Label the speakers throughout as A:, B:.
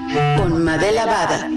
A: con Madela Bada.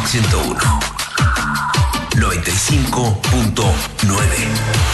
B: Rock 101. 95.9.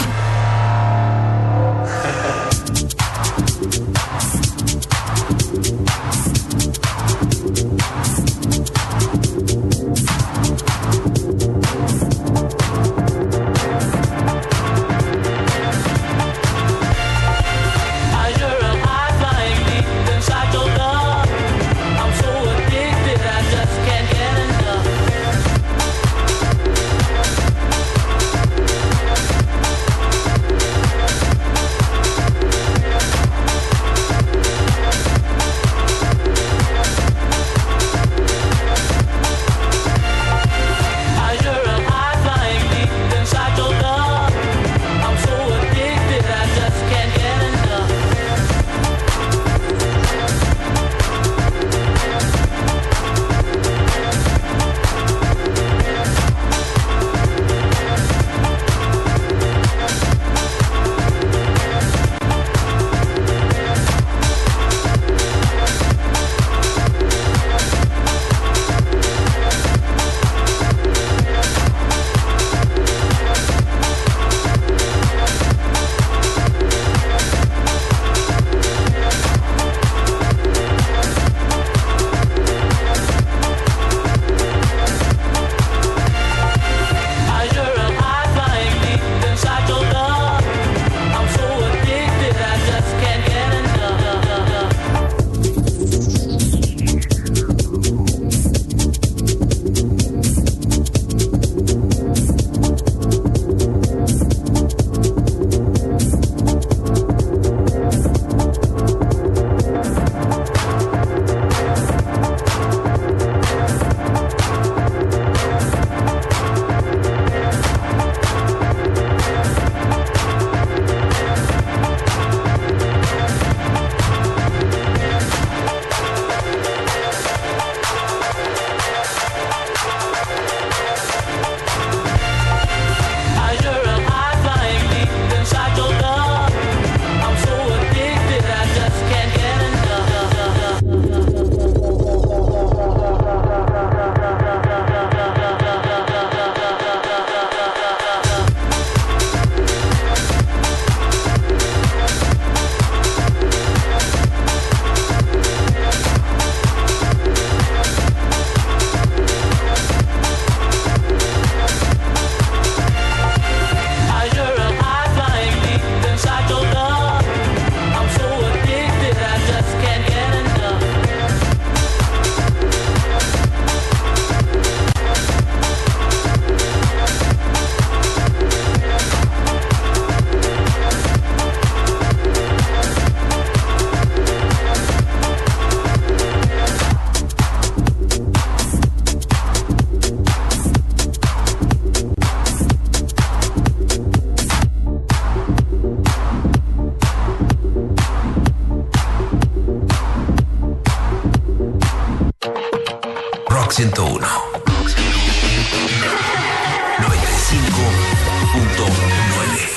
B: Rock 101. 95.9.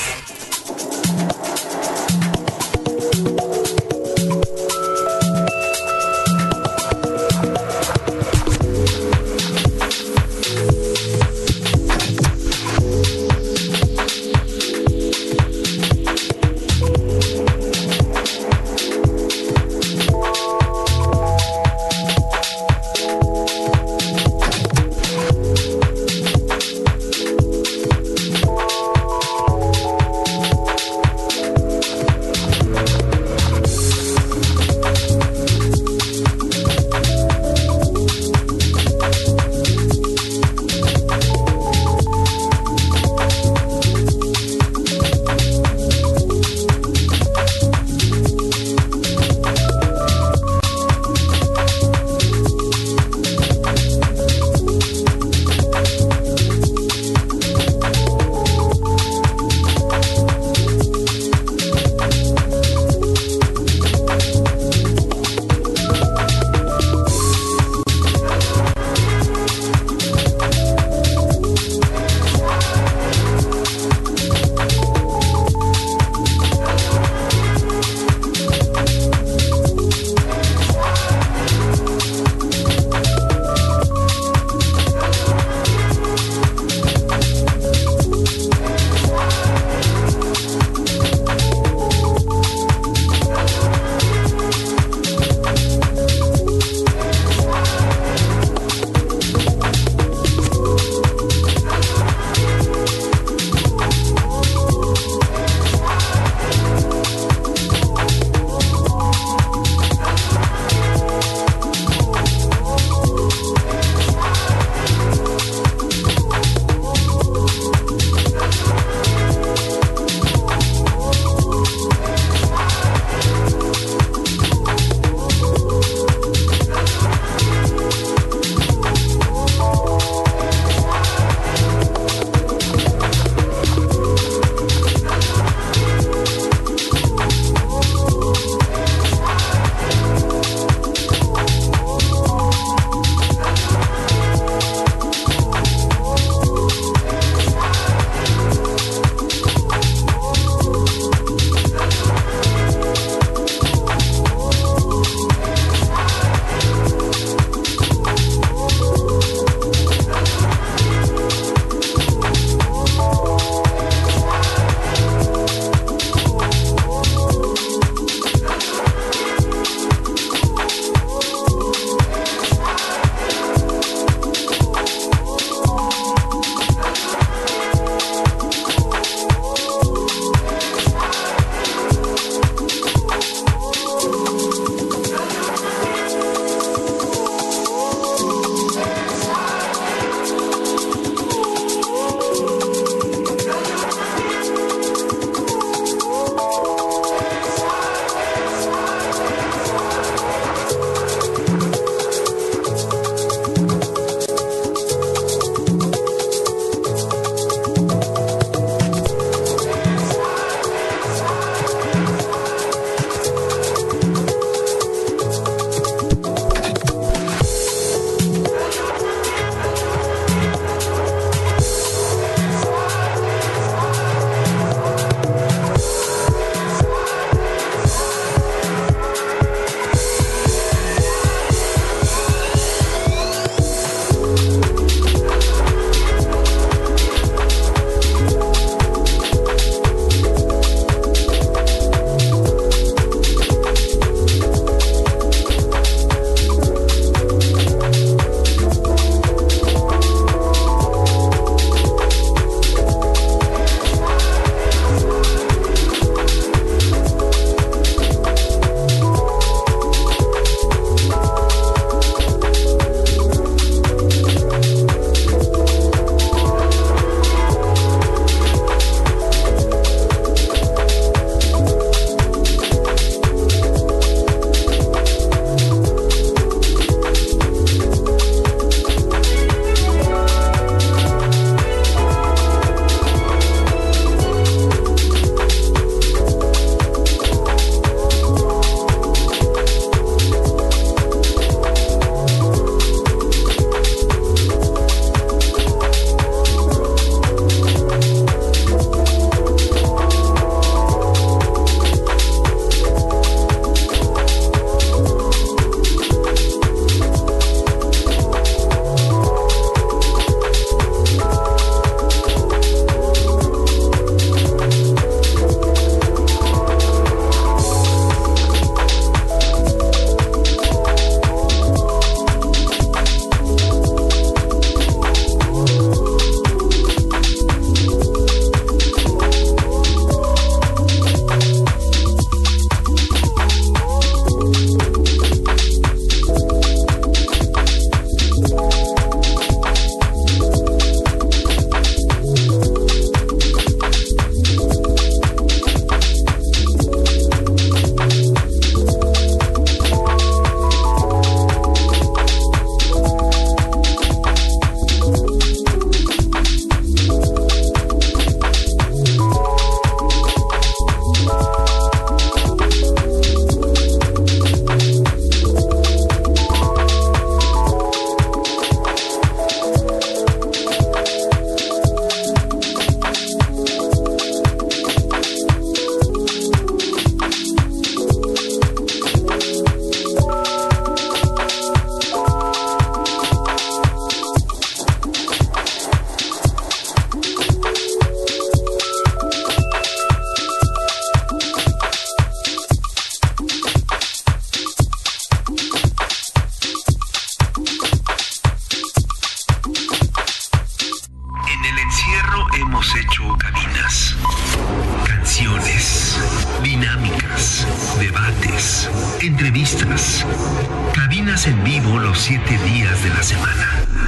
B: Estás en vivo los 7 días de la semana.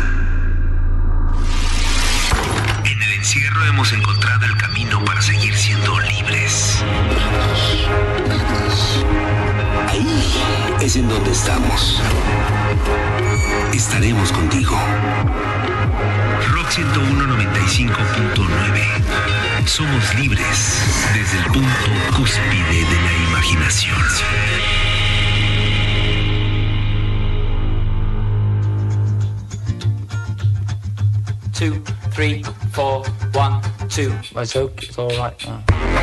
B: En el encierro hemos encontrado el camino para seguir siendo libres. Ahí es en donde estamos. Estaremos contigo. Rock 101.95.9. Somos libres desde el punto cúspide de la imaginación.
C: 2, 3, 4, 1, 2. Let's hope it's all right now.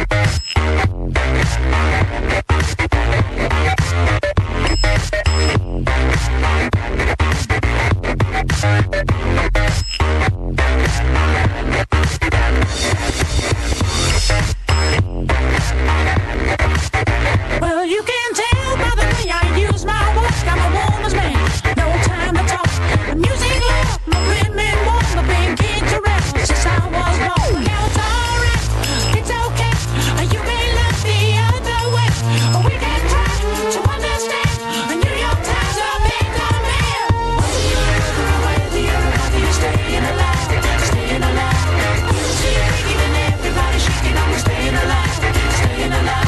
D: Well, you can tell by the way I use my words. I'm a woman's man, no time to talk. The music loud, my women warm, the big kids around since I was born. Now it's alright, it's okay. You may look the other way, but we can try to understand. The New York Times are big on me. Whether you're happy, you're staying alive, staying alive. You see it breaking and everybody shaking on, staying alive, staying alive.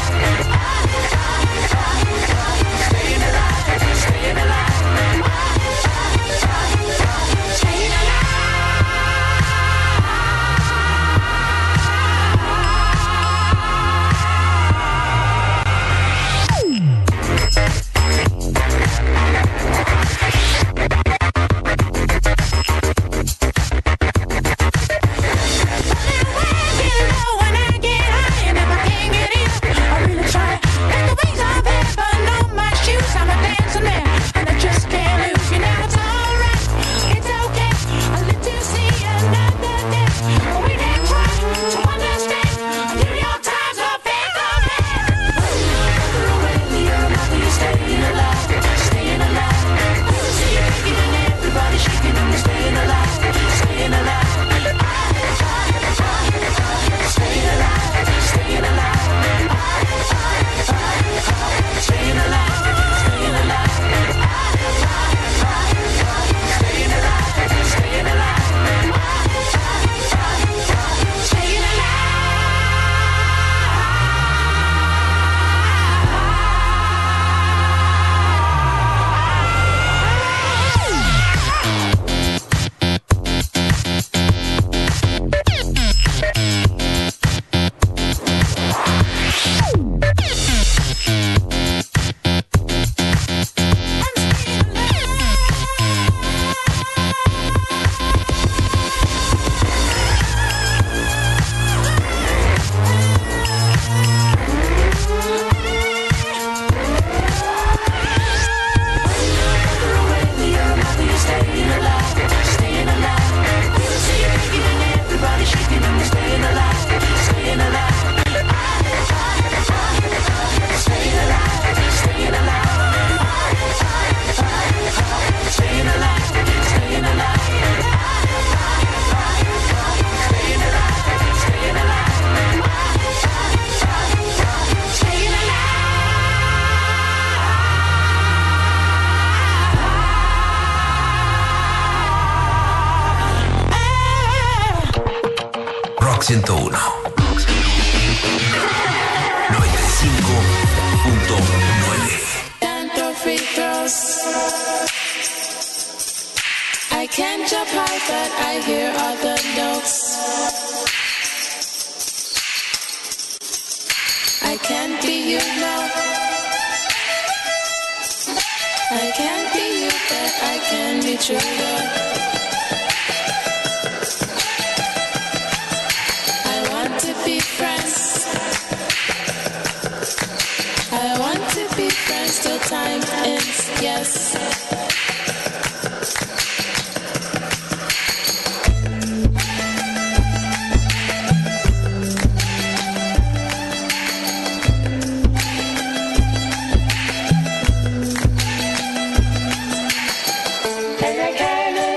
B: Rock 101. 95.9.
E: Tanto free throws. I can't jump high, but I hear all the notes. I can't be you now. I can't be you, but I can be true love. I want to be friends. I want to be friends till time ends, yes. And I kinda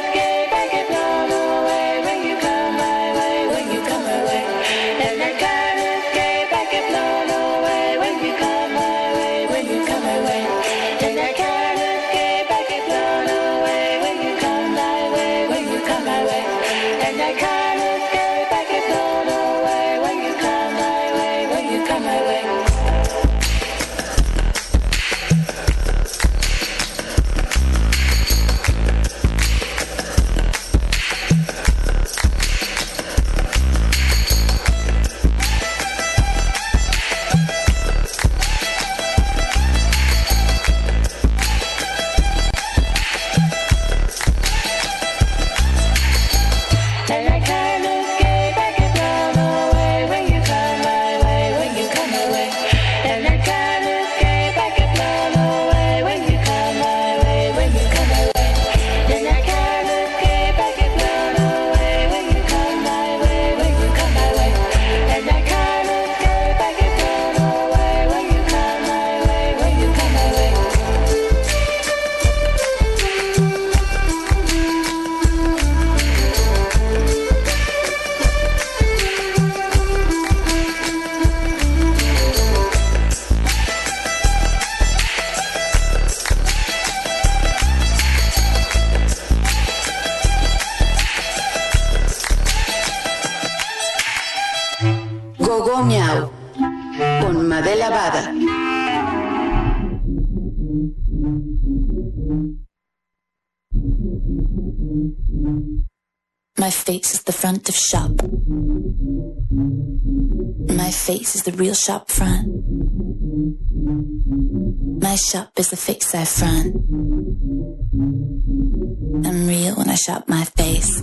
A: de lavada.
F: My face is the front of shop. My face is the real shop front. My shop is the fake side front. I'm real when I shop my face.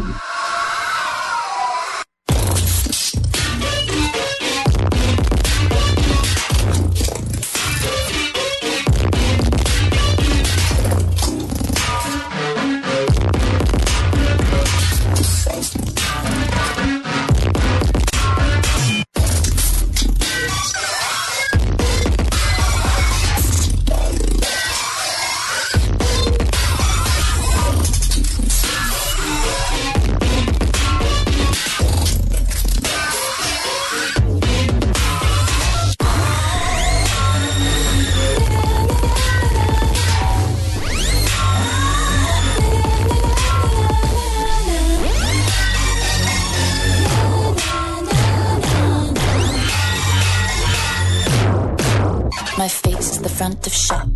F: My face is the front of shop.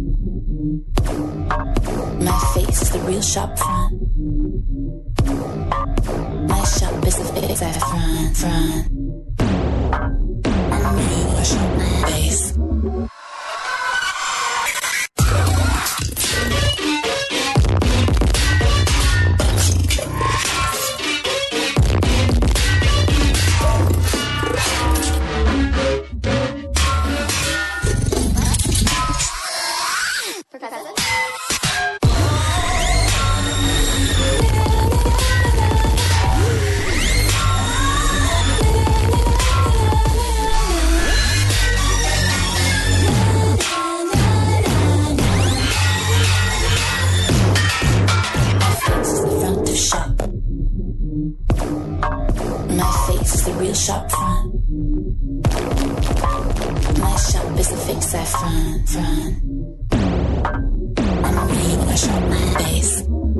F: My face is the real shop front. My shop is the fake side front. I'm real when I shop my face. Shop front. My shop is the fake side front. I'm real when I shop my face.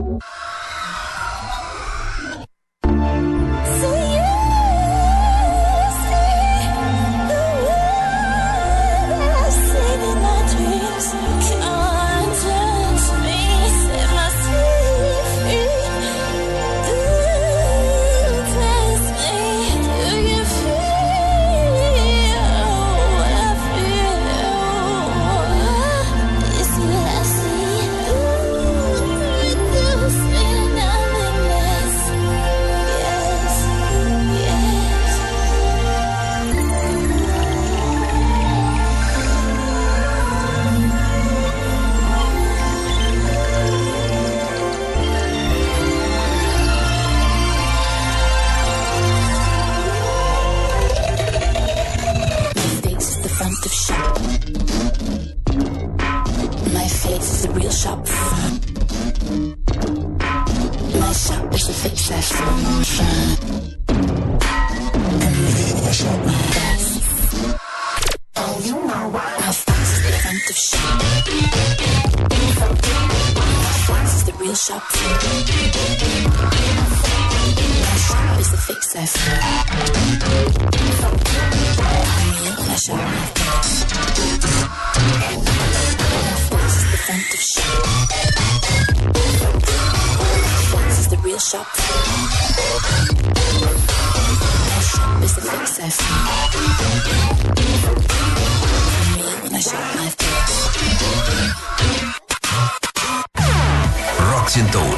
B: Rock 101,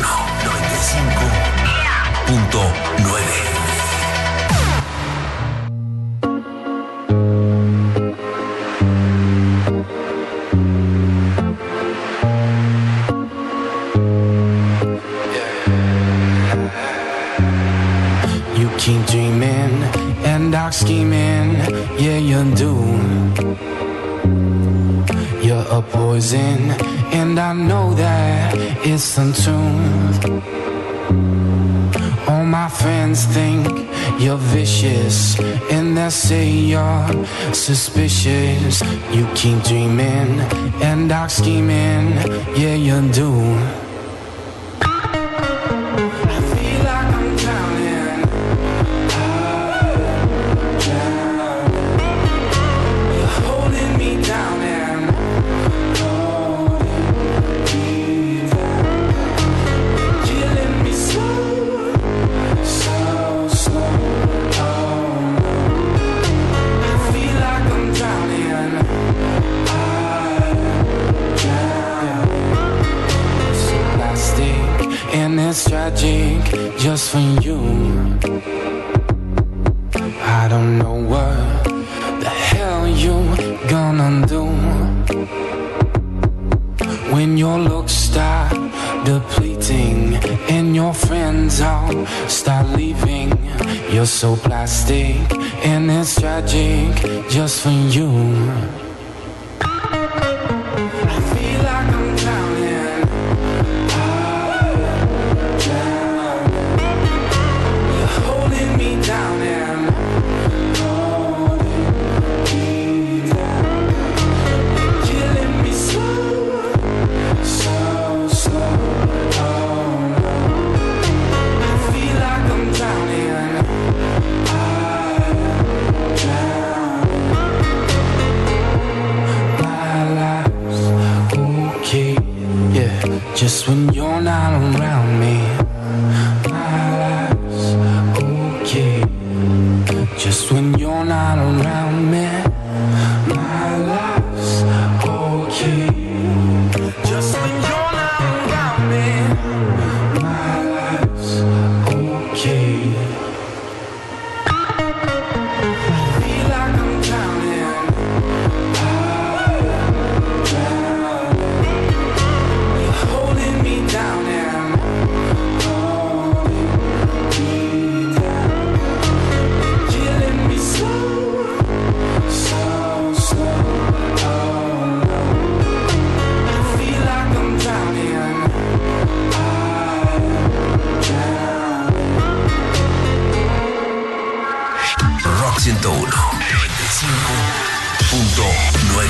B: 95.9.
G: Keep dreaming and dark scheming, yeah you do. You're a poison and I know that it's untrue. All my friends think you're vicious and they say you're suspicious. You keep dreaming and dark scheming, yeah you do. and it's tragic just for you. I don't know what the hell you gonna do when your looks start depleting and your friends all start leaving. You're so plastic and it's tragic just for you. I feel like I'm drowning. You're holding me down and killing me slow, so slow. I feel like I'm drowning. My life's okay, yeah, just when you're not around me. My life's okay, just when you're not around me. My life's okay, just when you're not around me. My life's okay. I feel like I'm drowning. You're holding me down and killing me slow, so slow. I feel like I'm drowning.
B: Rock 101, 95.9.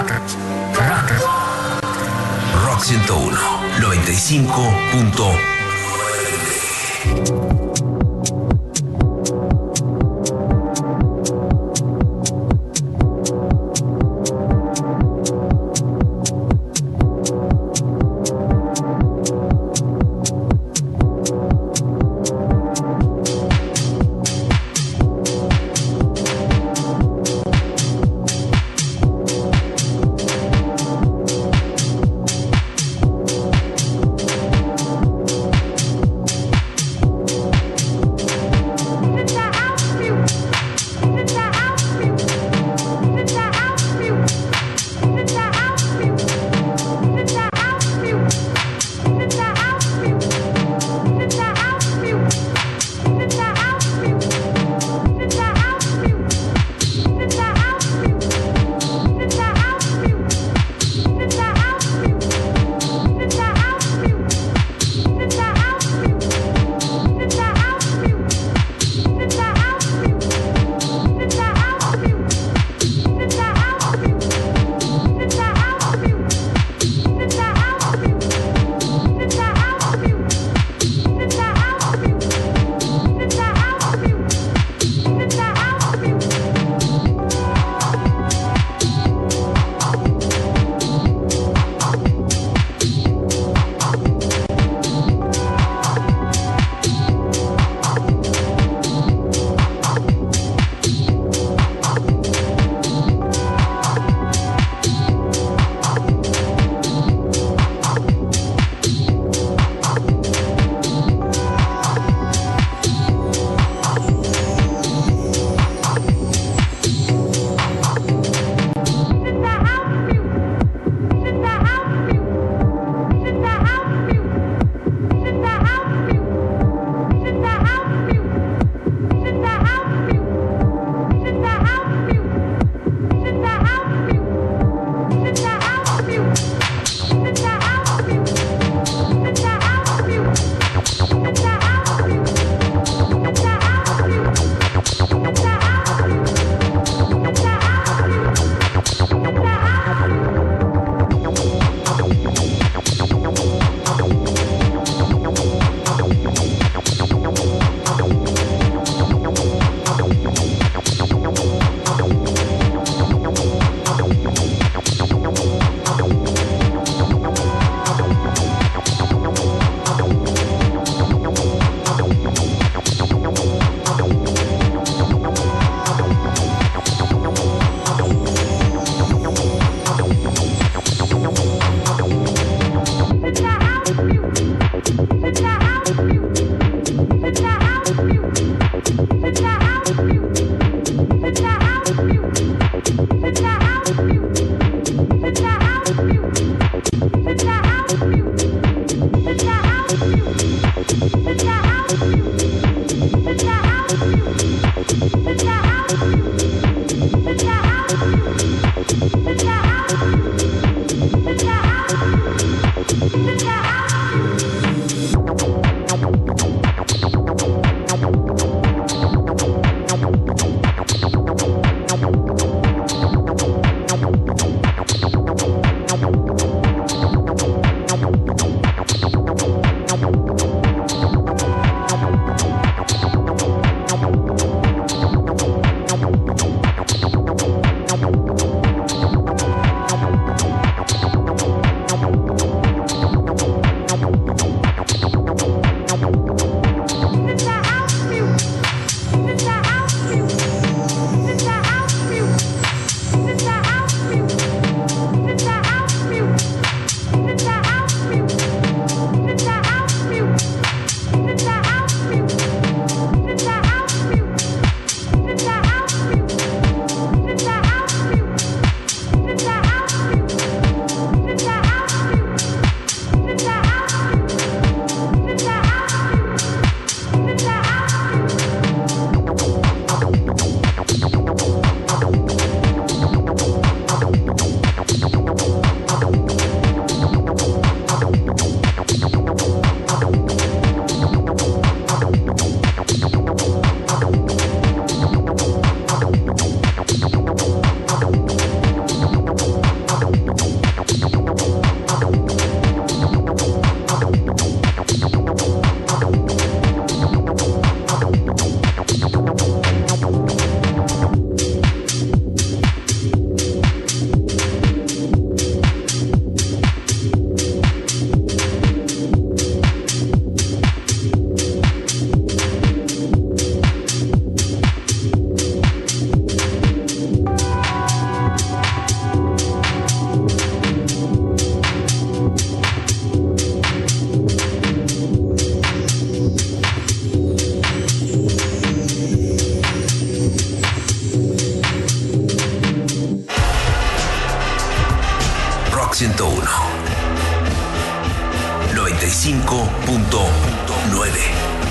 B: Rock 101, 95.1. Rock 101. 95.9.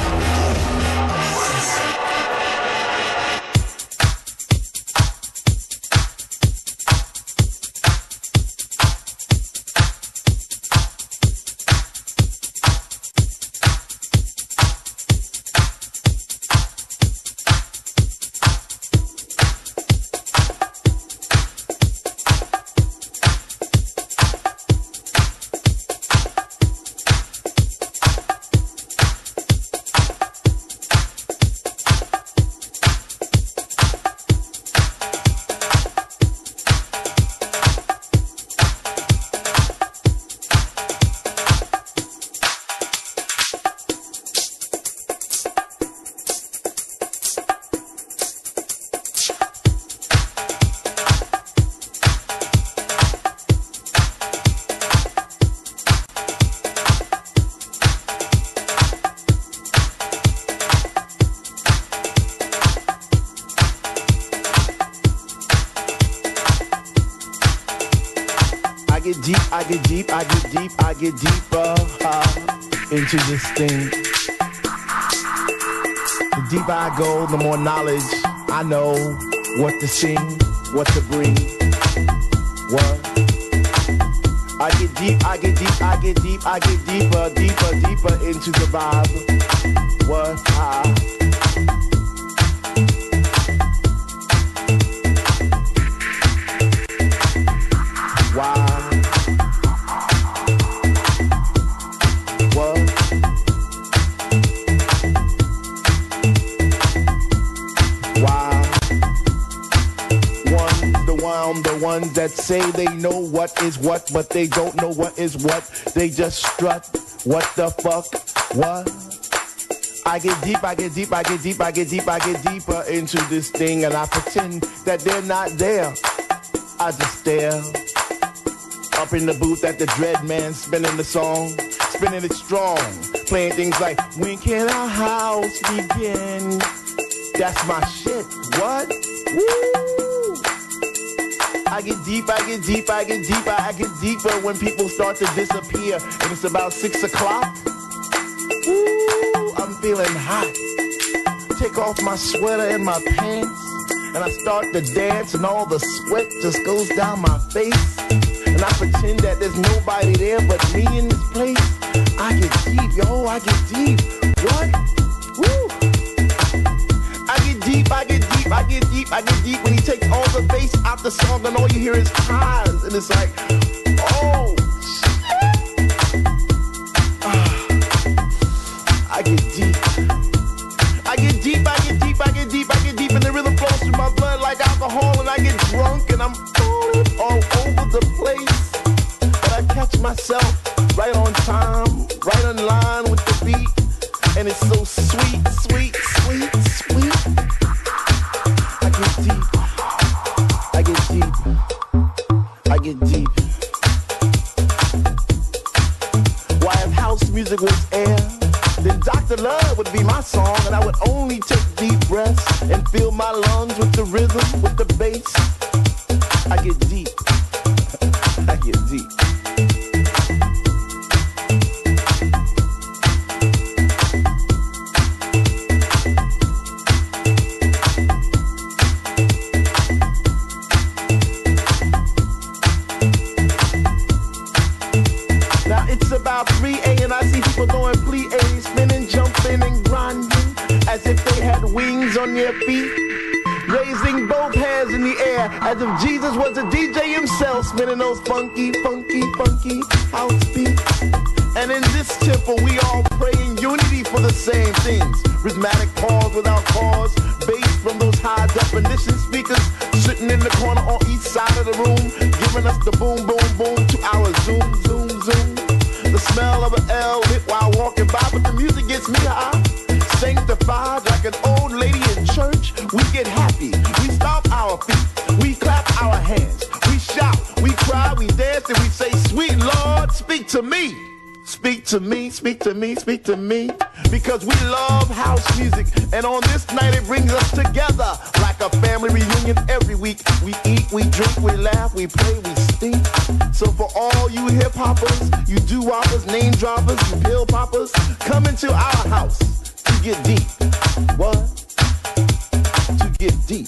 H: I get deeper into this thing. The deeper I go, the more knowledge I know what to sing, what to bring. What? I get deeper into the vibe. What? Why? The ones that say they know what is what, but they don't know what is what. They just strut. What the fuck? What? I get deeper into this thing, and I pretend that they're not there. I just stare up in the booth at the Dread Man spinning the song, spinning it strong, playing things like "When can our house begin?" That's my shit. What? Woo! I get deeper when people start to disappear, and it's about 6 o'clock. Ooh, I'm feeling hot. Take off my sweater and my pants, and I start to dance, and all the sweat just goes down my face. And I pretend that there's nobody there but me in this place. I get deep, yo, I get deep. What? Woo! I get deep when he takes all the bass out the song and all you hear is highs, and it's like, oh shit. I get deep, and the rhythm flows through my blood like alcohol, and I get drunk and I'm falling all over the place. But I catch myself right on time, right in line with the beat, and it's so sweet. I get deep. Why, if house music was air, then Dr. Love would be my song, and I would only take deep breaths and fill my lungs with the rhythm, with the bass. I get deep. I get deep. About 3 and I see people going plie, spinning, jumping, and grinding as if they had wings on their feet, raising both hands in the air as if Jesus was a DJ himself, spinning those funky house beats. And in this temple we all pray in unity for the same things. Rhythmic pause without cause, bass from those high definition speakers sitting in the corner on each side of the room, giving us the boom to our zoom. The smell of an L lit while walking by, but the music gets me high. Sanctified like an old lady in church. We get happy, we stomp our feet, we clap our hands, we shout, we cry, we dance, and we say, sweet Lord, speak to me. Speak to me, speak to me, speak to me. Because we love house music, and on this night it brings us together like a family reunion every week. We eat, we drink, we laugh, we play, we stink. So for all you hip hoppers, you doo-woppers, name droppers, you pill poppers, come into our house to get deep. What? To get deep.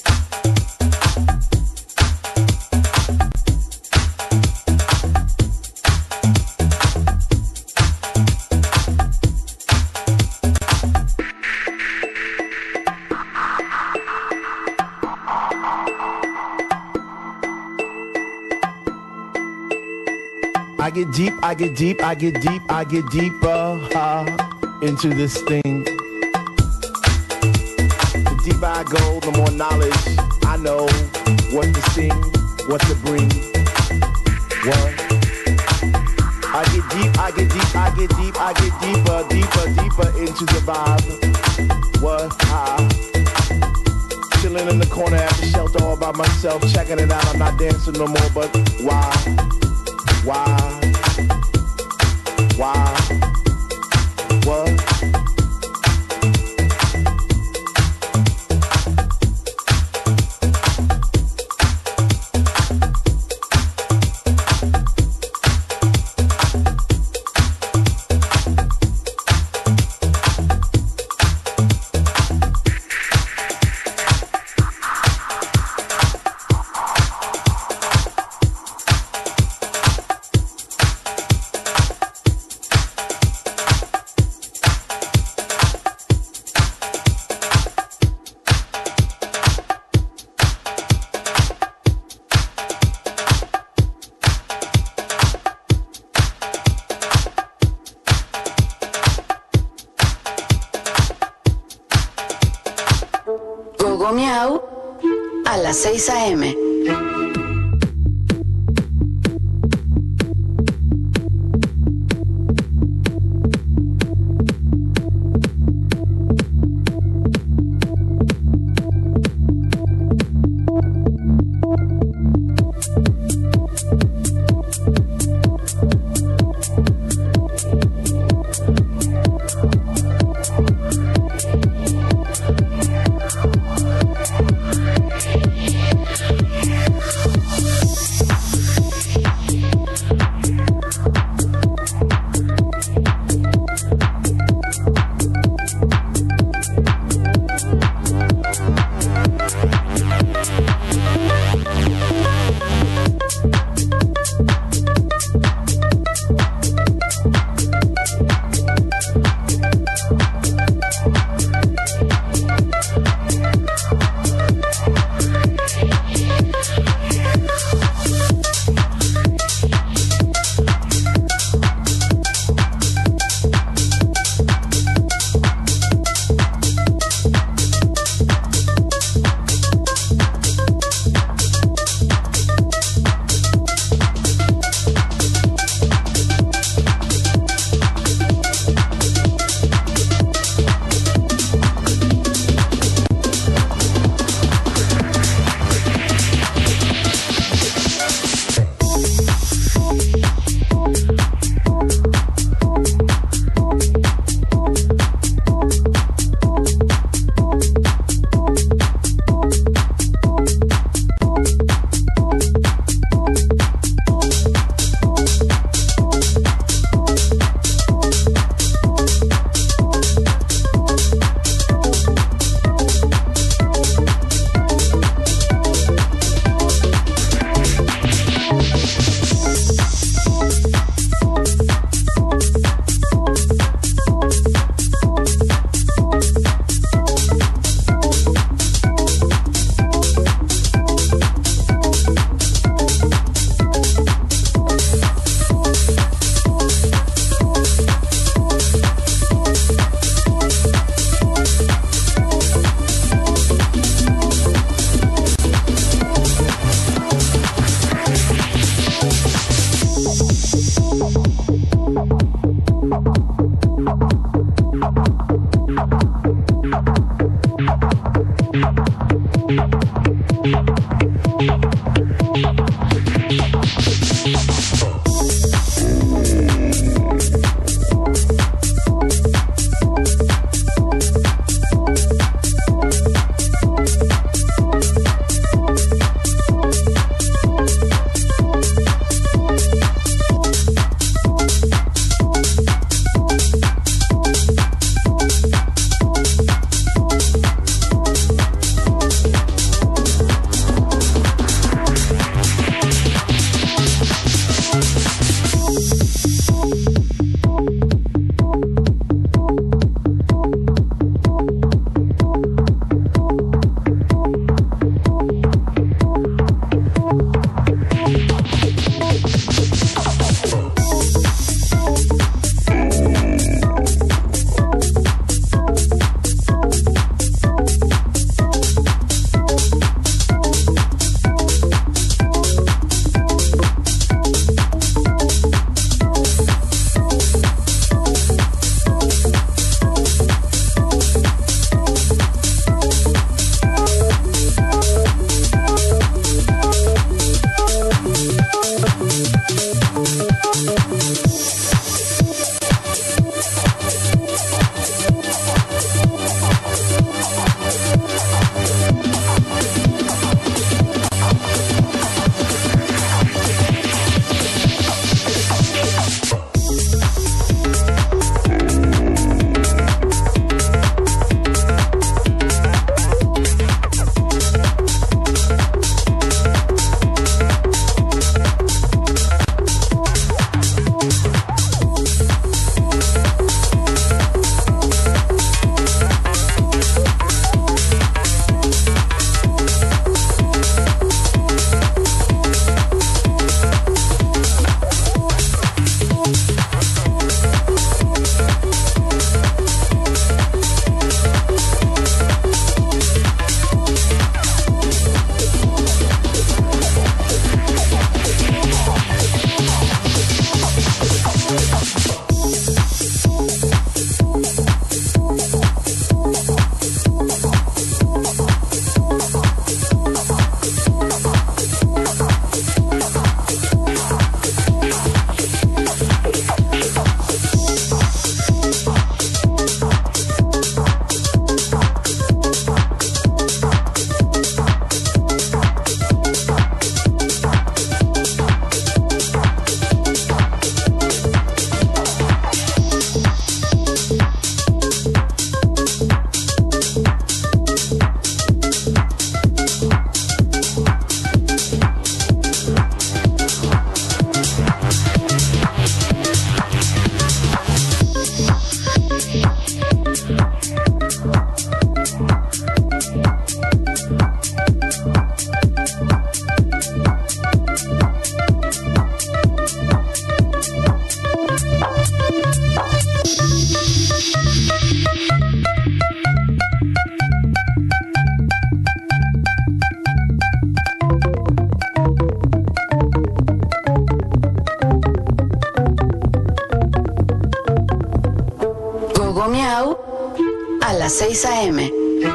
H: I get deep, I get deep, I get deep, I get deeper into this thing. The deeper I go, the more knowledge I know what to sing, what to bring. What? I get deep, I get deep, I get deep, I get deeper, deeper, deeper into the vibe. What? Chilling in the corner at the shelter all by myself, checking it out. I'm not dancing no more, but why? Why? What?
A: Gogo Miau a las 6 a.m. las 6 a.m.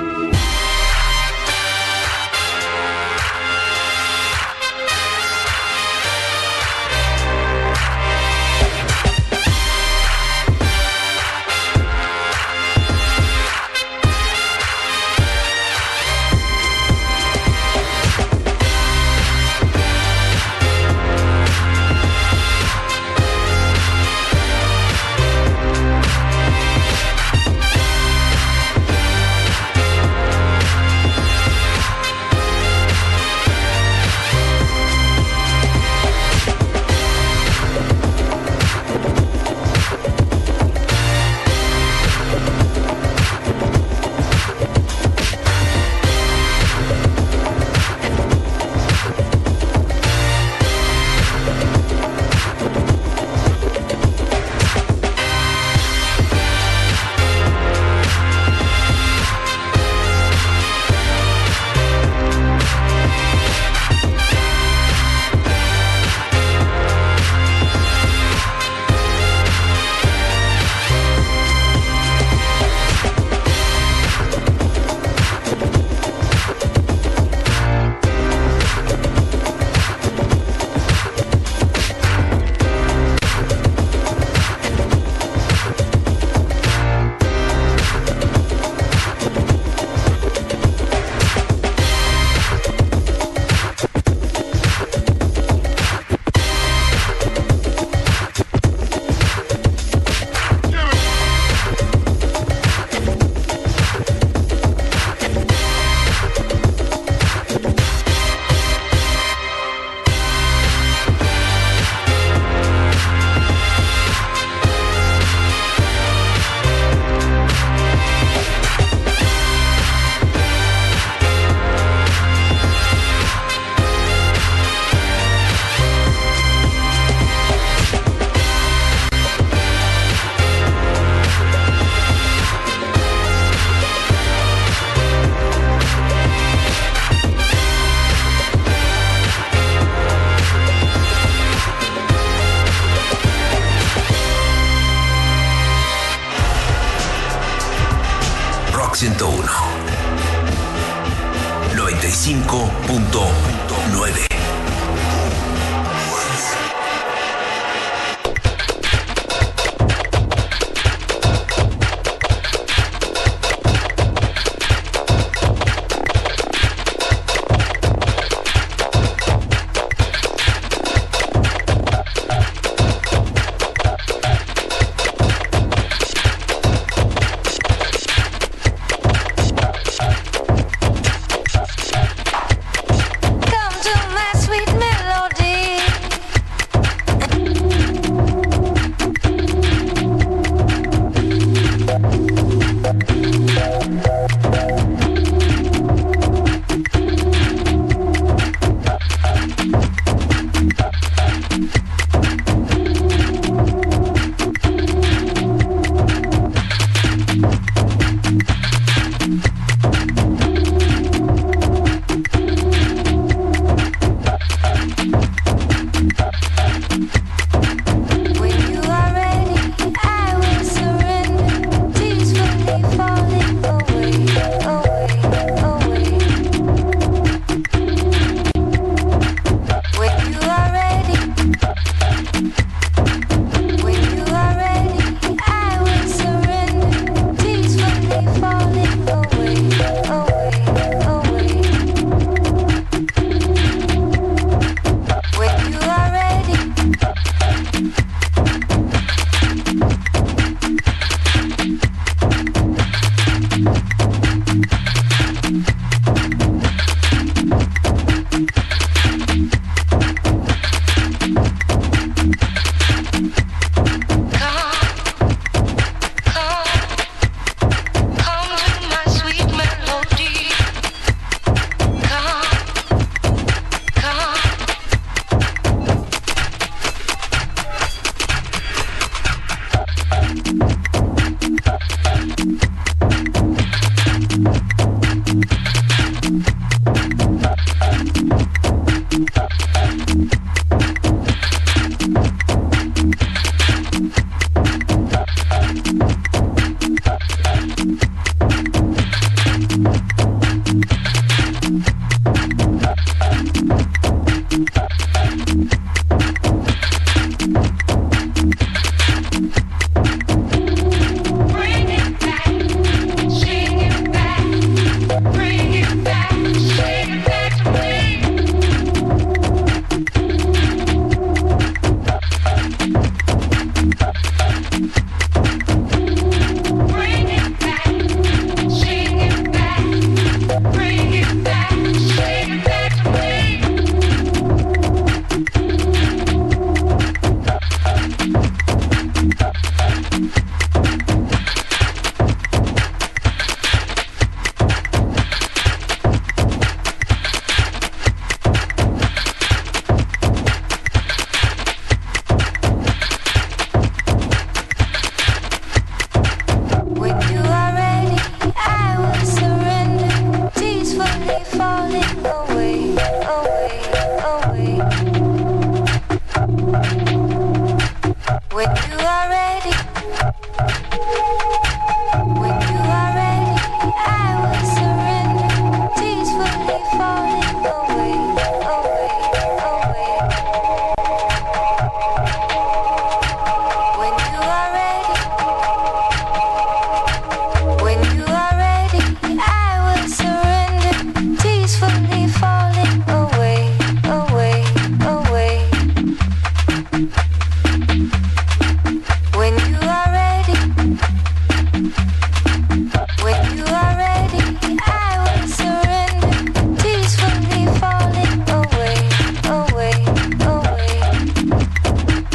B: Rock 101 95.9.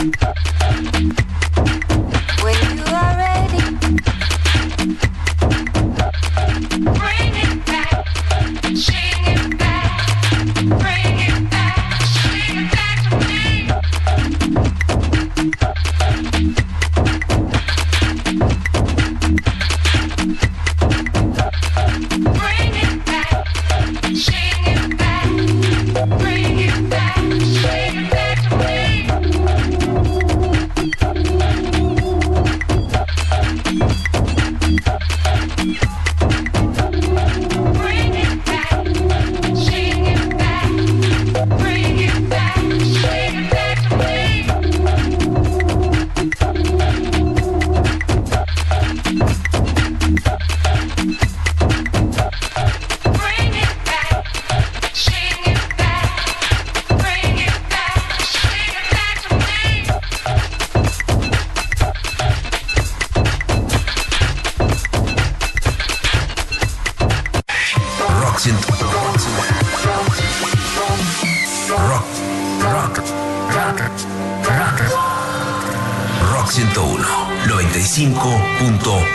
B: Rock 101, 95.9.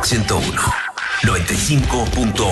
B: 101, 95.9.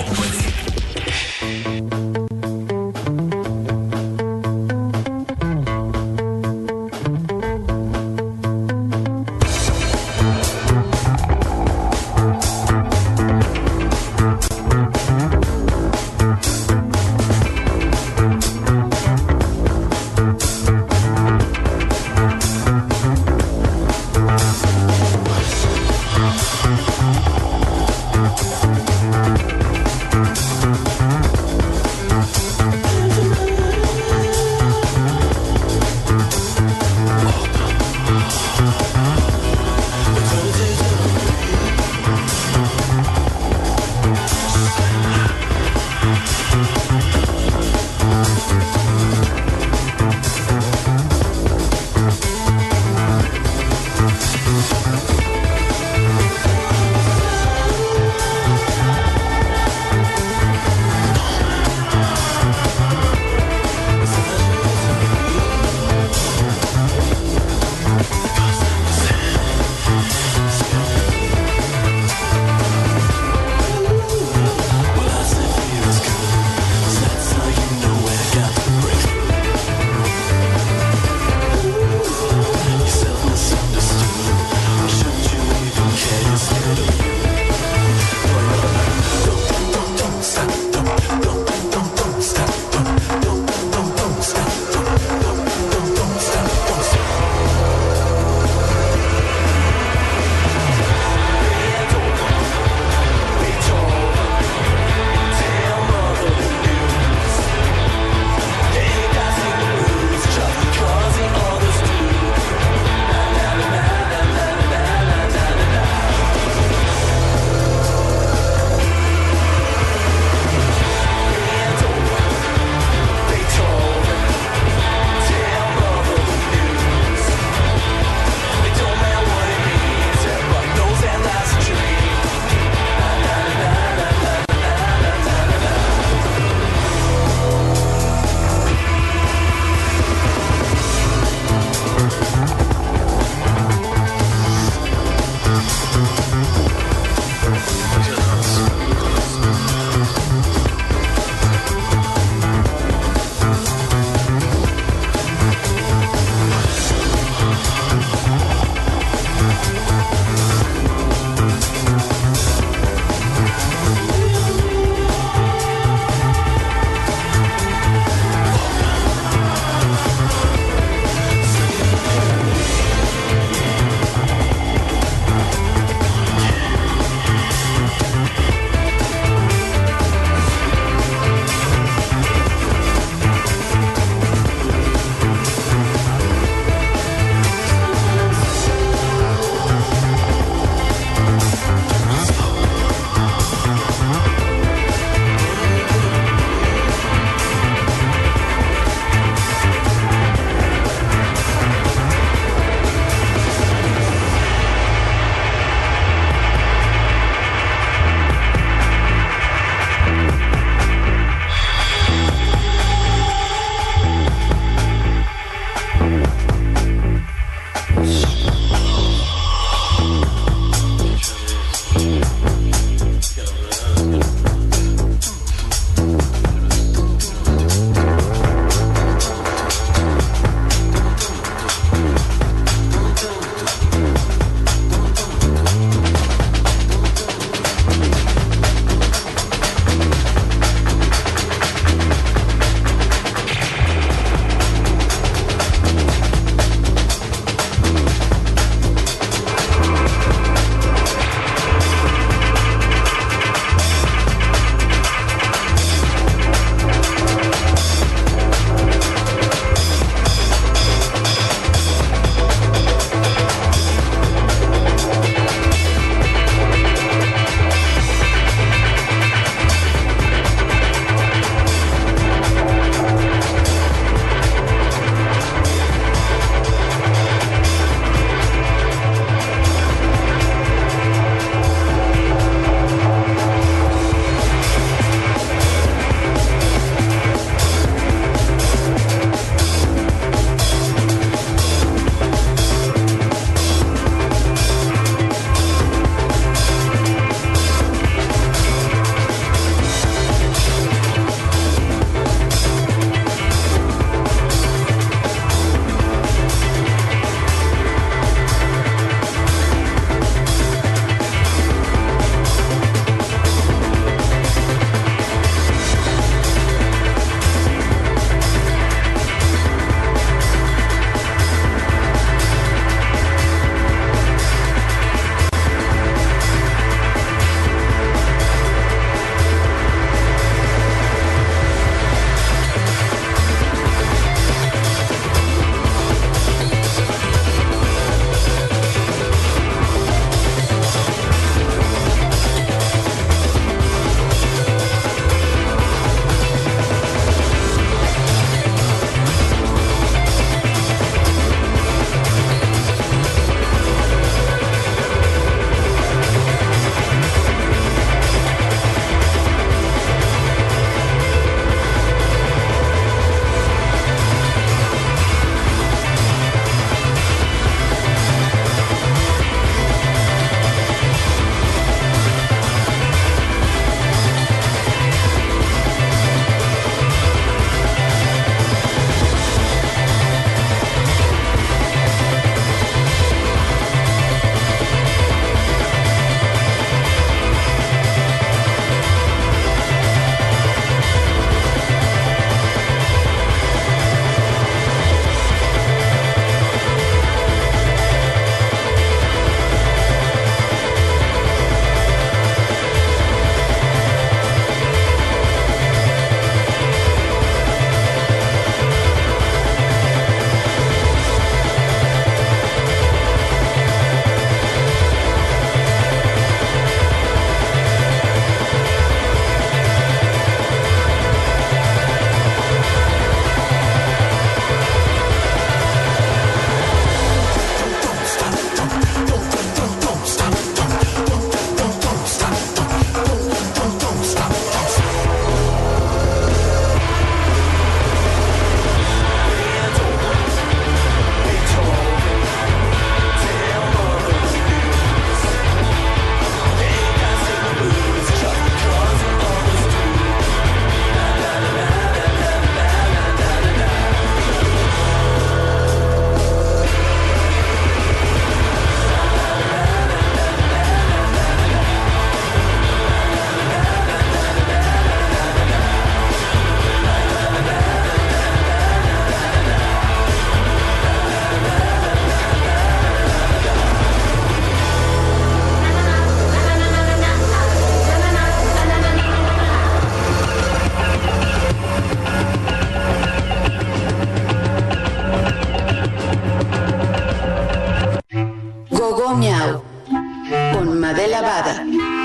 A: Alma de lavada.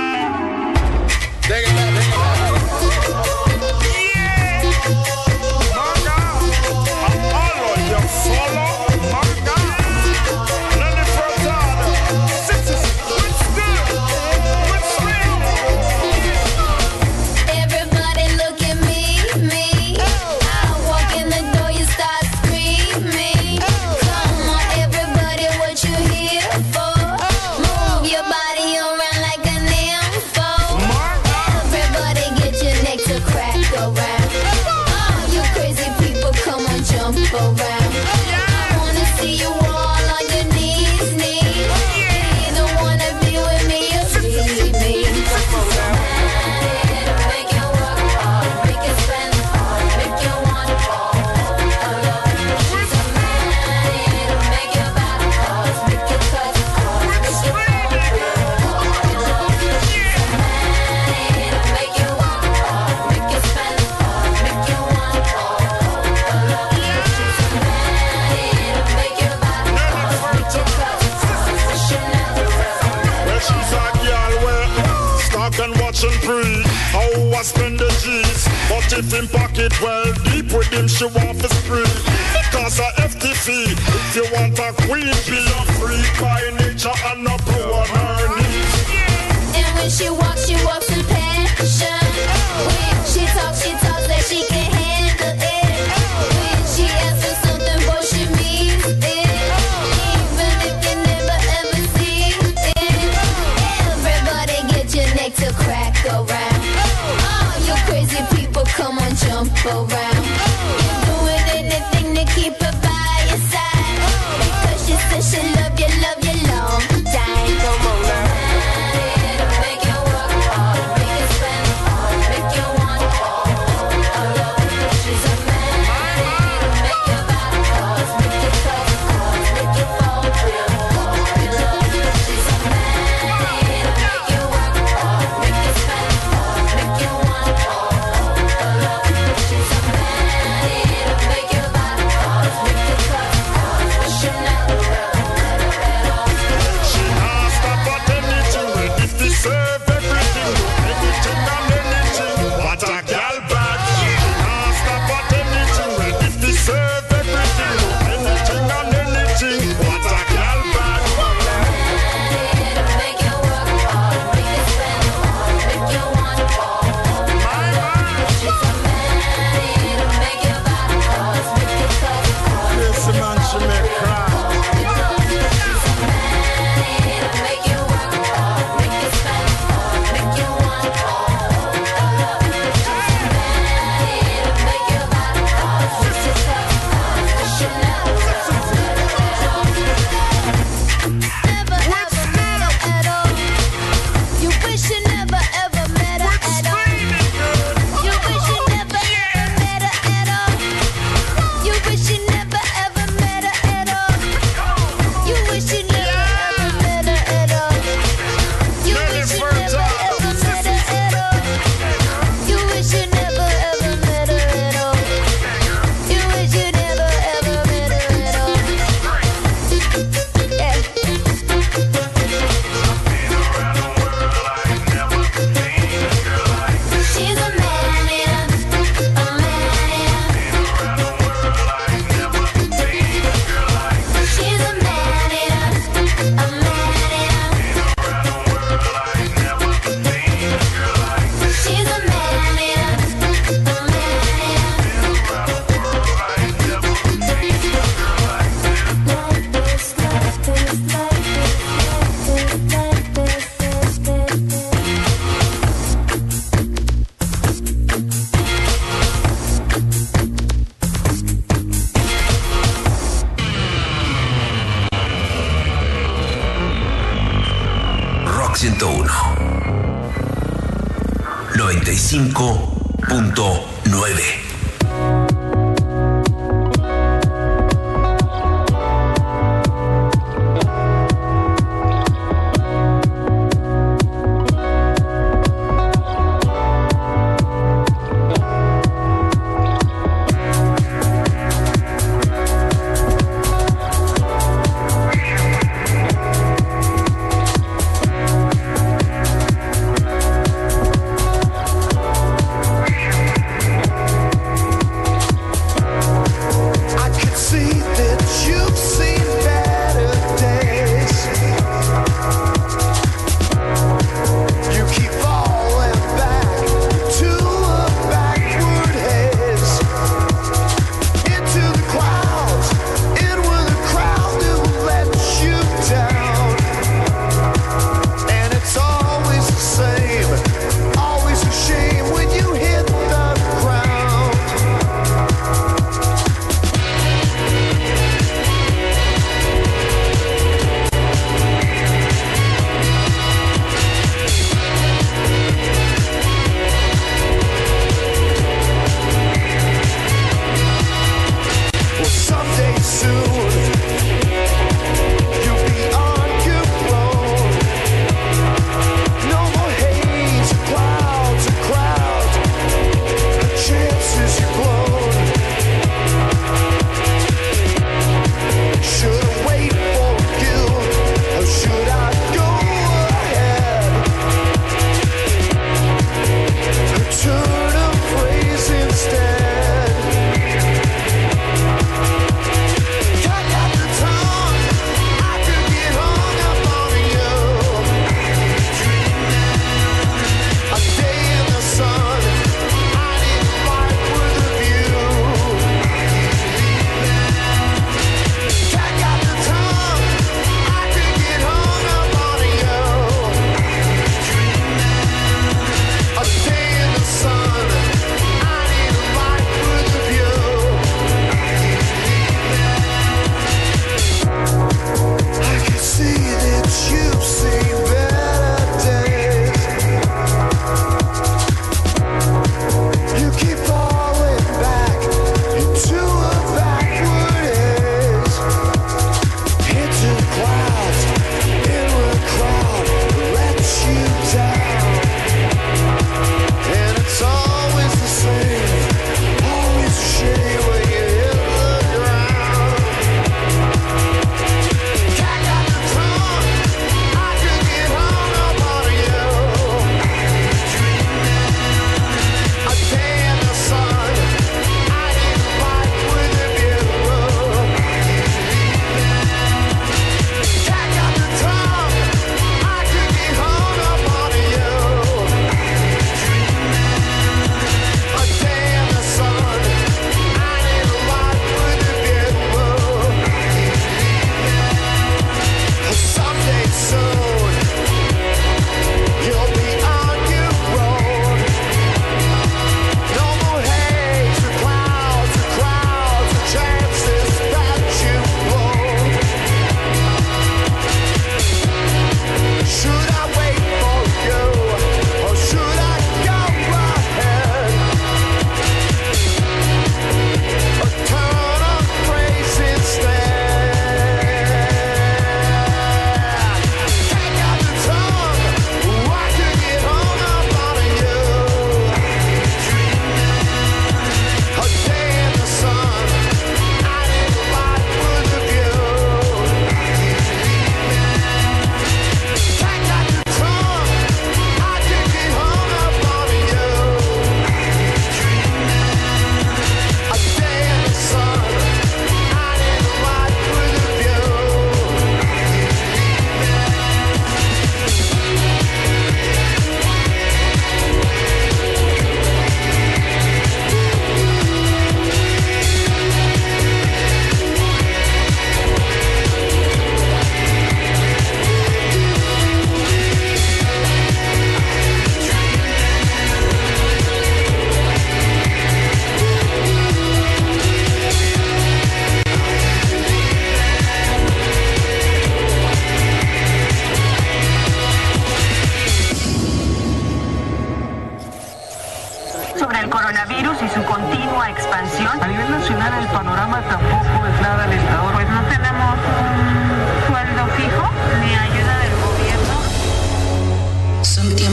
I: Spend the G's, but if him pocket well deep with him, she want to spree. Because of FTV, if you want a queen bee, a free by nature and no poor her knees.
E: And when she walks in passion. When she talks that she can handle it. When she asks for something, boy, she means it. Even if you never ever see it. Everybody get your neck to crack around. Crazy people, come on, jump around. You're doing anything to keep her by your side. Because she said she love you long time. Come on now. Make you work hard, make you spend hard, make you want more. She's a man, make you buy cars, make you cut cars, make you fall real hard. She's a man, make you work hard, make you spend hard, make you want more.
I: Serve everything, anything and anything. What a gal bad. Can't stop at anything, ready to serve everything, anything and anything. What a gal bad.
E: Make you work hard, make you spend hard, make you want more. She's a man, make you buy cars, make you cut cars.
I: Listen man, she may cry.
E: She's a man, make you work hard, make you spend hard, make you want more. She's a man, make you buy cars, make you cut cars. But you never ever met her at all. You wish you never ever met her at all. You wish you never ever met her at all. You wish you never ever met her at all. You wish you never ever met her at all. You wish you never ever met her at all. You wish you never ever met her at all. You wish you never ever met her at all. Yeah. She's a man, a man. She's a man, a man. She's a
B: Rock 101 95.9.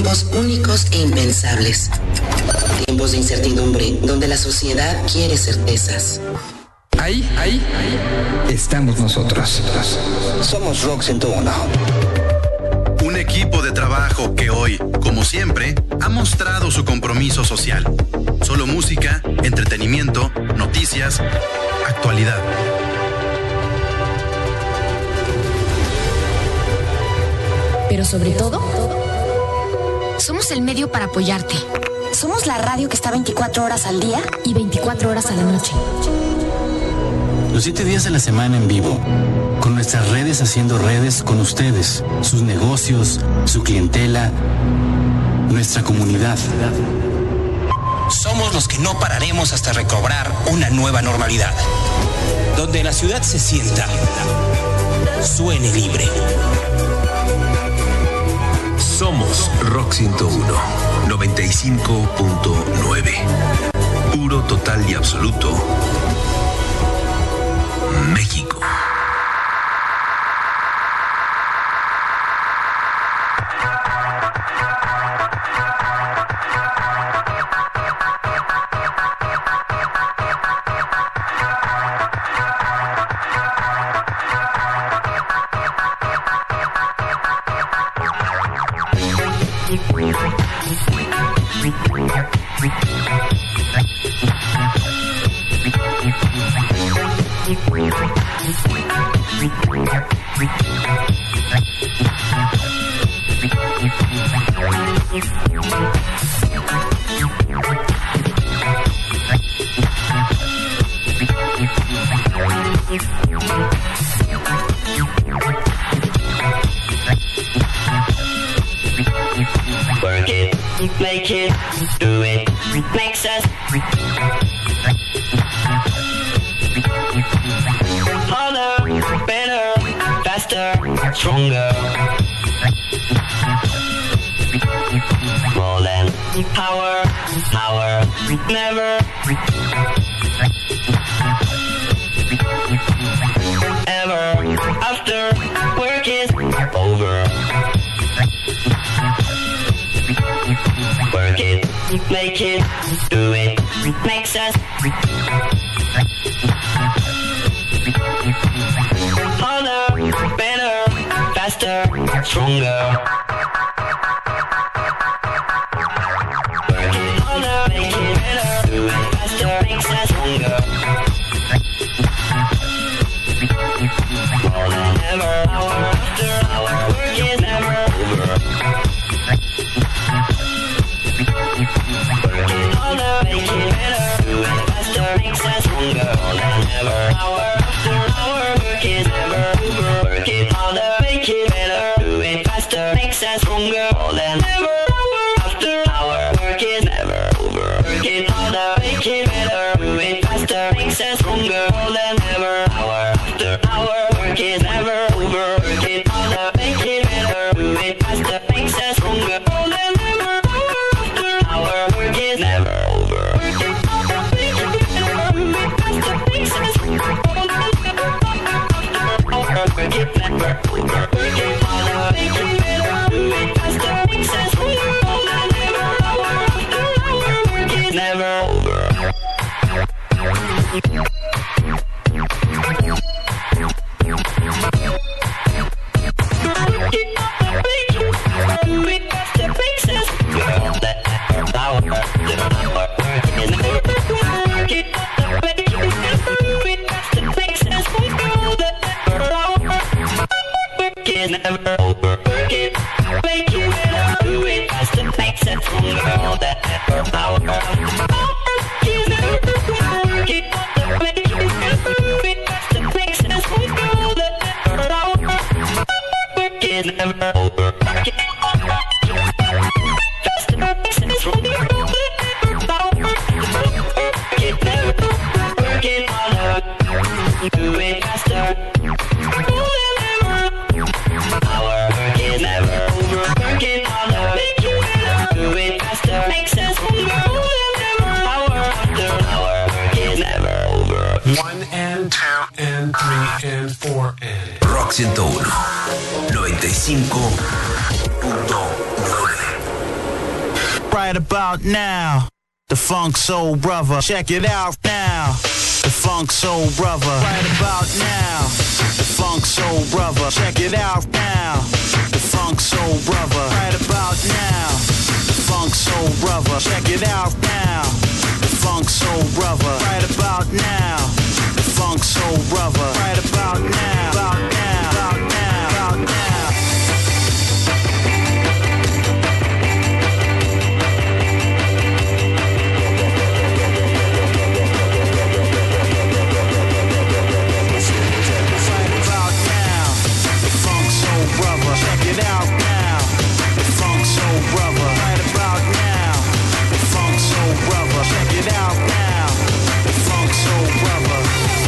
J: tiempos únicos e impensables. Tiempos de incertidumbre, donde la sociedad quiere certezas.
K: Ahí estamos nosotros.
L: Somos Rock 101.
M: Un equipo de trabajo que hoy, como siempre, ha mostrado su compromiso social. Solo música, entretenimiento, noticias, actualidad.
N: Pero sobre todo, somos el medio para apoyarte.
O: Somos la radio que está 24 horas al día
N: y 24 horas a la noche.
P: Los 7 días de la semana en vivo, con nuestras redes haciendo redes con ustedes, sus negocios, su clientela, nuestra comunidad.
Q: Somos los que no pararemos hasta recobrar una nueva normalidad. Donde la ciudad se sienta, suene libre.
B: Somos Rock 101, 95.9. Puro, total y absoluto. México.
R: Make it, do it, makes us harder, better, faster, stronger. More than power, never. Ever, after work is over. Work it, make it, do it, makes us harder, better, faster, stronger. Work it harder, make it better, do it faster, makes us stronger. More than ever, hour after hour, work is never over. Make it better, do it faster, makes us stronger. More than ever, hour after hour, work is never over. Work it harder, make it better, do it faster, makes us stronger. More than ever, hour after hour, work is never over. Work it harder, make it better, do it faster, makes us stronger. More than ever, hour after hour, work is never over. Work it harder, make it better, do it faster, makes us stronger. More than ever, hour after hour, work is never over. Work it never over. Work it harder, make it better, do it faster, makes us stronger. More than ever, hour after hour, work it never over. Never over. Work it, make it better, do it faster, makes us stronger. All that ever power. Work it never over. Work it, make it better, do it faster, makes us stronger. All that ever power. Work it never over. Work it faster, makes us stronger. All that ever power. Work it never over. Work it harder, do it faster. Never over, work it harder, make it better, do it faster, makes us stronger. Never, hour after hour, work it never over.
S: 1 and 2 and 3 and 4 and
B: Rock 101, 95.9.
T: right about now. The Funk Soul Brother, check it out now. The Funk Soul Brother, right about now. The Funk Soul Brother, check it out now. The Funk Soul Brother, right about now. The Funk Soul Brother, check it out now. The Funk Soul Brother, right about now. The Funk Soul Brother, right about now. About now, about now, about now. Check it out now, the Funk Soul Brother, right about now. The Funk Soul Brother, check it out now, the Funk Soul Brother.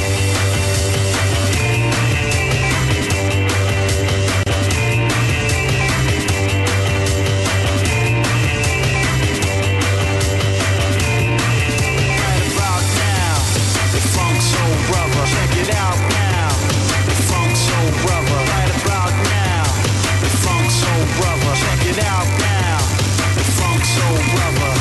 T: Right about now, the Funk Soul Brother, check it out now, the Funk Soul Brother, right about now. The Funk Soul Brother, check it out now. The Funk Soul Brother.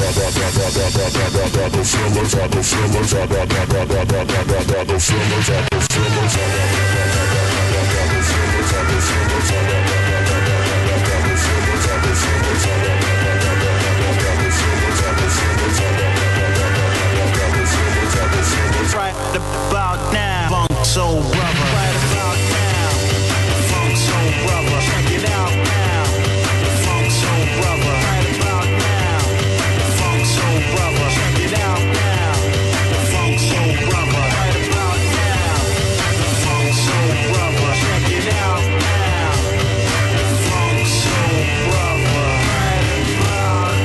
T: Right about now, Funk Soul Brother. Right about now, Funk Soul Brother. Check it out now, the Funk Soul Brother. Right about now, the Funk Soul Brother. Check it out now, the Funk Soul Brother. Right about now, the Funk Soul Brother. Check it out now, the Funk Soul Brother. Right about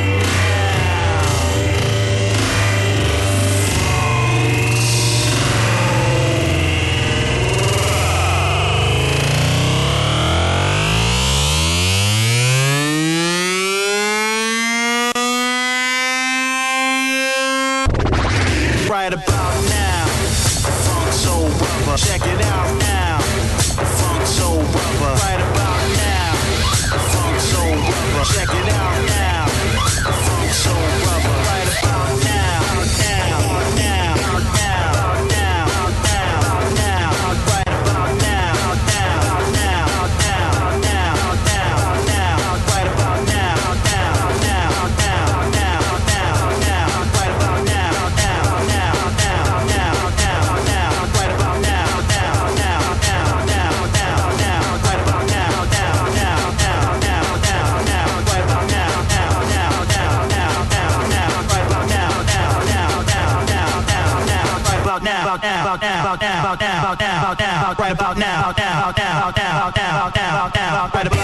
T: right about now, Funk Soul Brother, check it out now, Funk Soul Brother, right about now, Funk Soul Brother, check it out now, Funk Soul Brother, right about now, now, now, now, now, now, now, right about now, now, now, now, now, now, now, right about now, now, now, now, now, now, now, right about now, now, now, now, now, now, right about now, now, now, now, now, now, now, right about now, now, now, now, now, now, now, right about now, now, now, now, now, now, now, right about now, now, now, now, now, now, now, right about now, about now, about now, about now, about now, about now, about now, right about now, about now, about now, about now, about now, about now, about now, right about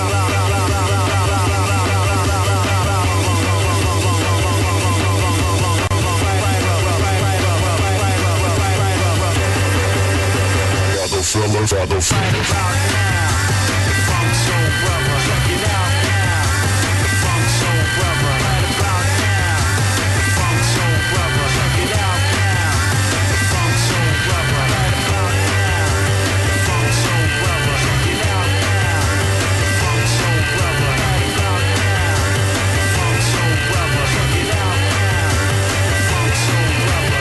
T: Fellas, I don't feel right about now, Funk Soul Brother, check it out now, Funk Soul Brother, right about now, Funk Soul Brother, check it out now, Funk Soul Brother, right about now, Funk Soul Brother, check it out now, Funk Soul Brother, right about now, Funk Soul Brother, check it out now, Funk Soul Brother.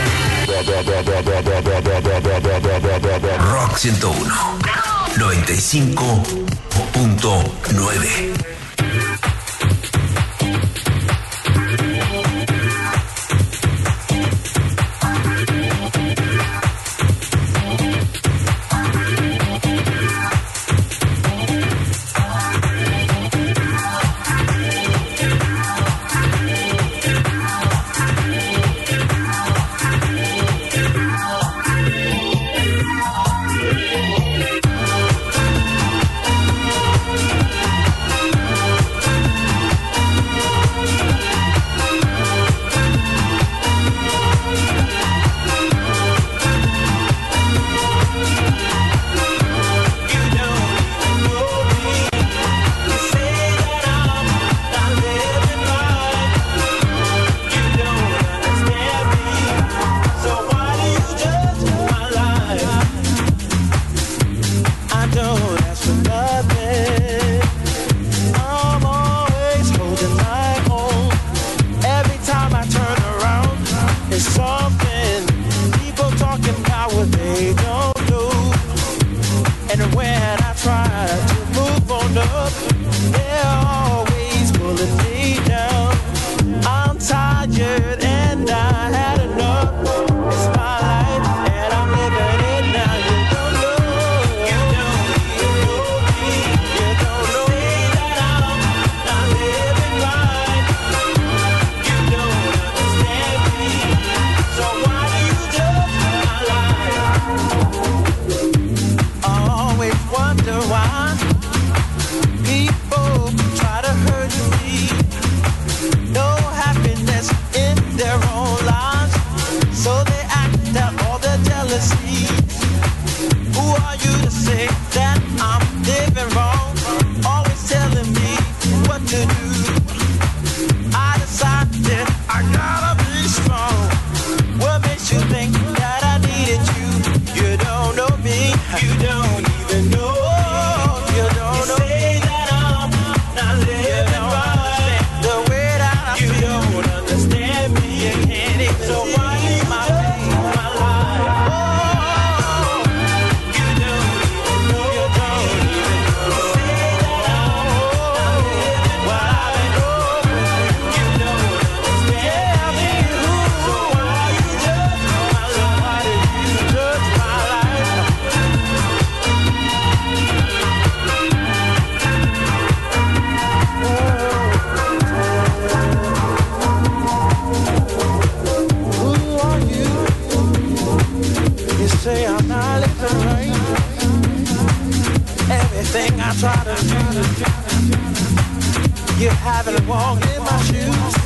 B: Rock 101 95.9.
T: move on up. They're always pulling me down. I'm tired and I had enough. It's my life and I'm living it now. You don't know me. You don't know that I'm not living right. You don't understand me. So why do you judge my life? I always wonder why people try to hurt me. No happiness in their own lives, so they act out all their jealousy. Who are you to say that I'm living wrong? Always telling me what to do. I decided I gotta be strong. What makes you think that I needed you? You don't know me. You don't even know. You don't know. Say that I'm not living right the way that I feel. You don't understand me. You can't even. So why leave my life? Oh, you don't even know. You don't even know. Say that I'm not living what I've been hoping. You don't understand me. So why you judge my life? Why do you judge my life? Who are you? You say I'm not living right. Everything I try to do, you haven't walked in my shoes.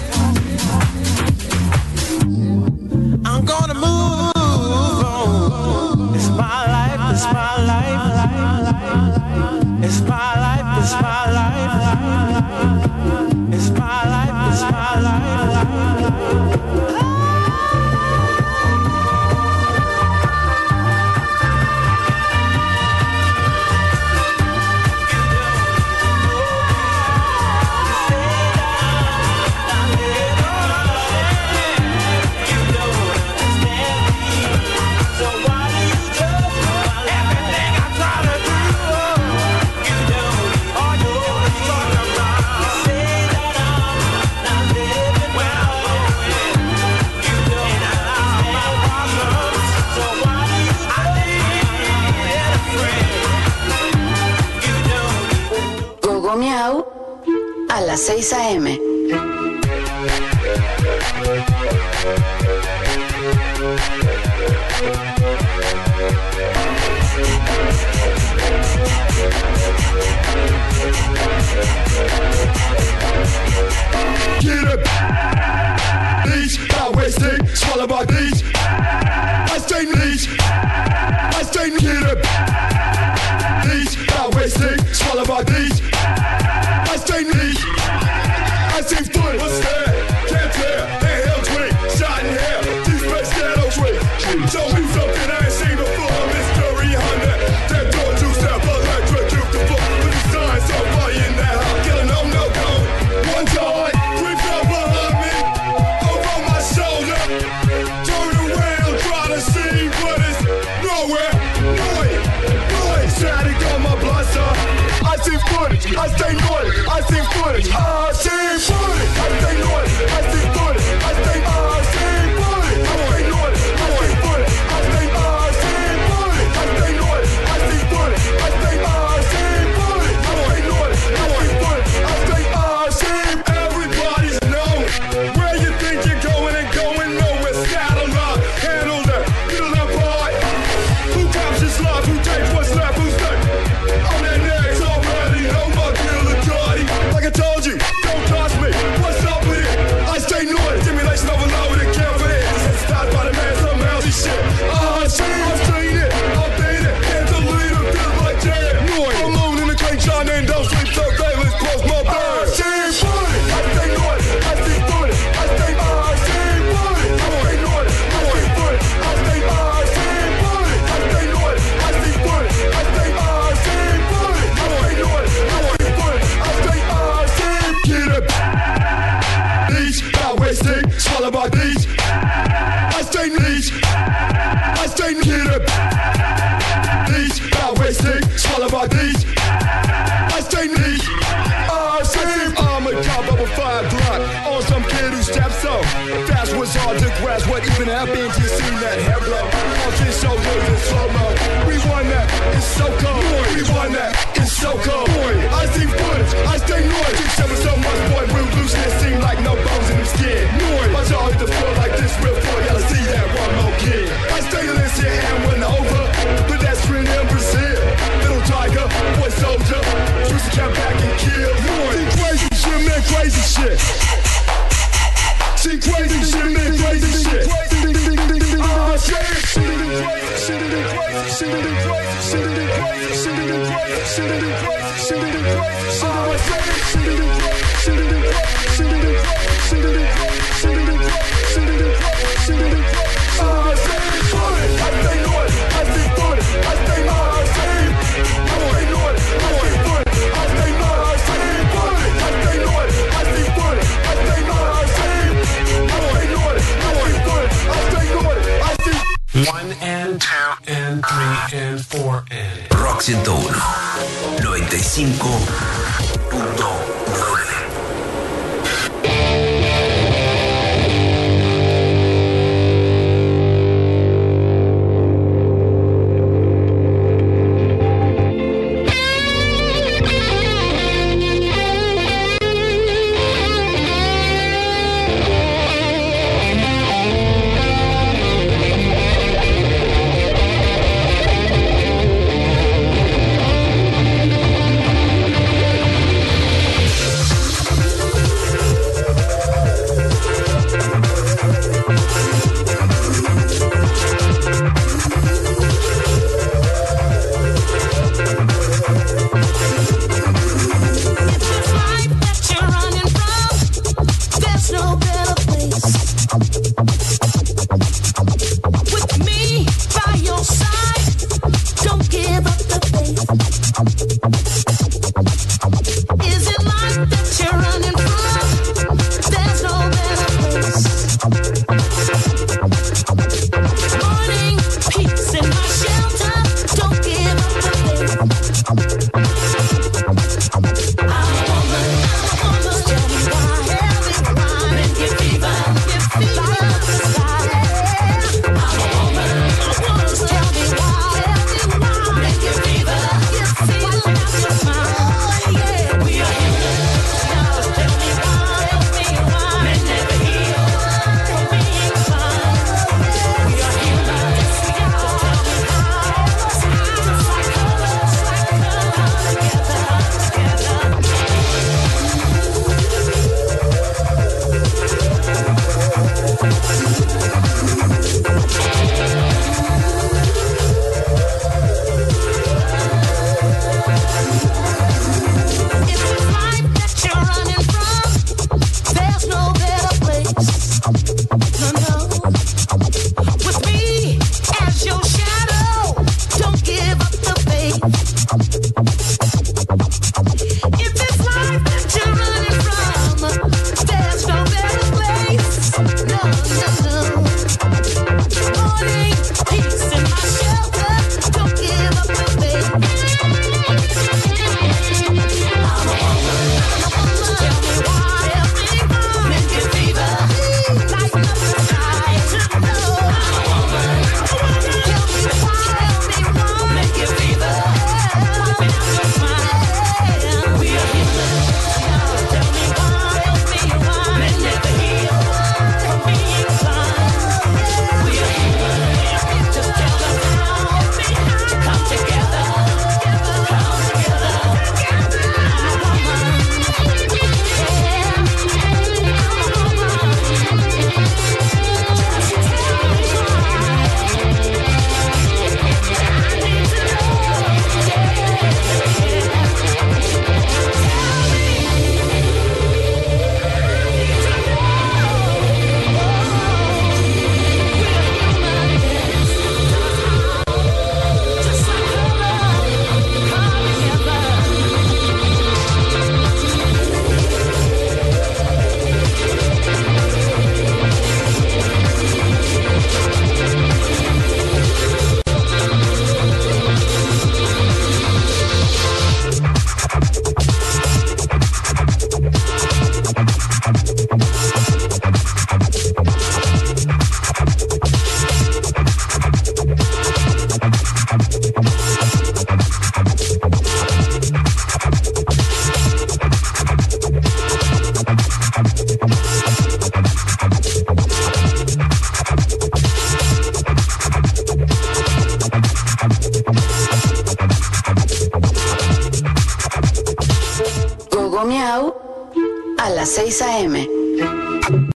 T: I'm gonna move on. It's my life, it's my life. It's my life, it's my life. It's my life, it's my life.
A: Gogo Miau a las 6 a.m.
I: Get up, these, not wasting, swallow my these. I stay these, I stay get up. These, not wasting, swallow my these. I stay these, I see foot. What's that? Can't tell, handheld twig, shot in hell, deep space ghetto twig. Show me something I ain't seen before, mystery Honda. That door juice up, electrocute the floor. With the sign, somebody in that house, killing no code. One time, we fell behind me, over my shoulder. Turn around, try to see, but it's nowhere. Noise, static on my blaster. I see footage, I stay naughty, I see footage, I see footage, I stay naughty, I see footage, I stay, I see footage, I stay naughty, I see footage, I stay, I see footage, I stay naughty, I see footage, I stay, I see footage, I stay naughty, I see footage, I stay, I see. Everybody's known where you think you're going and going nowhere. Saddle up, handle that, middle that part. Who captures love? Who takes what's left? Who's next? I'm that next already. Know my killer Jordy. Like I told you, don't toss me. What's up with it? I stay naughty. Stimulation overload with a care for it. It's stopped by the man, some mousy shit. I've seen it. I've been it. Can't delete it. Feel like jam. I'm moving in the crate, John, and don't sleep so day. Let's close my door. I see footage. I stay naughty. I see footage. I stay, I see footage. I stay naughty. I see footage. I stay, I see footage. I stay naughty. I see footage. I stay, I see footage. I stay naughty. I see footage. I stay, I see. Get up. These, not wasting, swallow my these. I stay these. I stay get up. These, not wasting, swallow my these.
U: hard to grasp what even happened to see that hair blow off his shoulders in slow-mo. We won that, it's so cold. We won that, it's so cold. I see footage, I stay loyal. 6-7 so much, boy, real loose, and it seem like no bones in his skin. Watch y'all hit the floor like this real floor, y'all see that one more kid. I stay in this here and went over, pedestrian in Brazil. Little tiger, boy soldier, choose to come back and kill. See crazy shit, man, crazy shit. See crazy shit, man, crazy shit.
S: One and two and three and four and
B: Rock 101 95.9.
A: Miau a las 6 a.m.